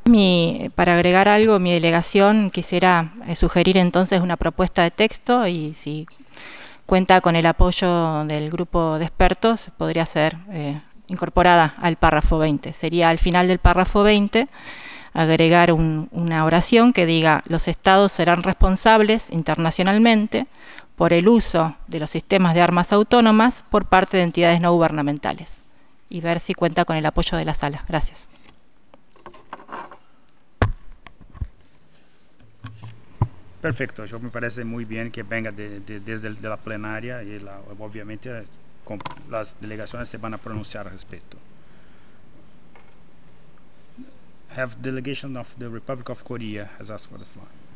Para agregar algo, mi delegación quisiera sugerir entonces una propuesta de texto y si cuenta con el apoyo del grupo de expertos, podría ser incorporada al párrafo 20. Sería al final del párrafo 20 agregar una oración que diga: los estados serán responsables internacionalmente por el uso de los sistemas de armas autónomas por parte de entidades no gubernamentales. Y ver si cuenta con el apoyo de la sala. Gracias. Perfecto, yo me parece muy bien que venga desde la plenaria y obviamente las delegaciones se van a pronunciar al respecto. Have delegation of the Republic of Korea has asked for the floor.